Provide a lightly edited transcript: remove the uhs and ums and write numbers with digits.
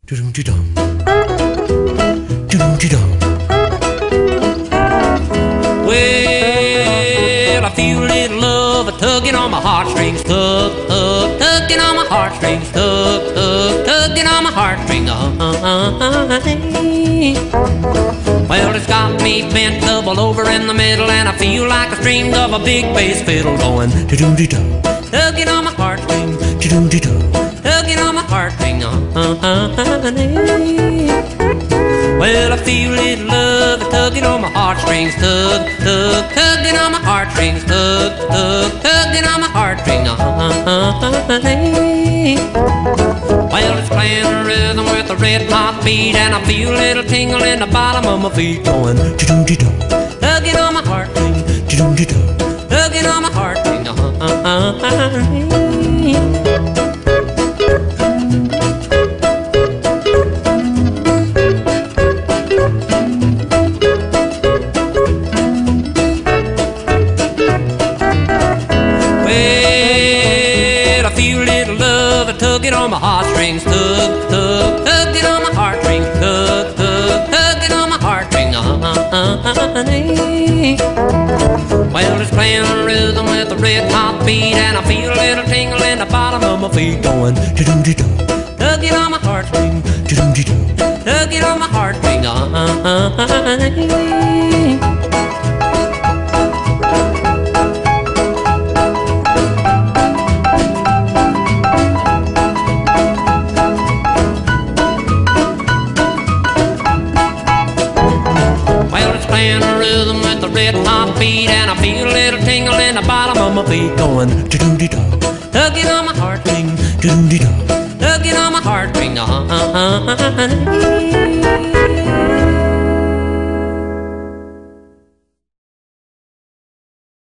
Do-dum-de-dum. Do-dum-de-dum. Well, I feel a little love tugging on my heartstrings, tugging on my heartstrings, tugging on my heartstrings. Well, it's got me bent double over in the middle, and I feel like the strings of a big bass fiddle going do-dum-de-dum, tugging on my heartstrings, do-dum-de-dum, tugging on my heartstrings. Well, I feel a little love tugging on my heartstrings, tugging on my heartstrings, tugging on my heartstrings. Well, it's playing a rhythm with a red hot beat, and I feel a little tingle in the bottom of my feet going do-dum-de-dum, tugging on my heartstrings, do-dum-de-dum, tugging on my heartstrings. Tugging on my heartstrings, tugging on my heartstrings, tugging on my heartstrings. Well, it's playing a rhythm with a red hot beat, and I feel a little tingle in the bottom of my feet going do-dum-de-dum, tugging on my heartstrings, do-dum-de-dum, tugging on my heartstrings. Red hot beat, and I feel a little tingle in the bottom of my feet going do-dum-de-dum, tugging on my heartstrings, do-dum-de-dum, tugging on my heartstrings.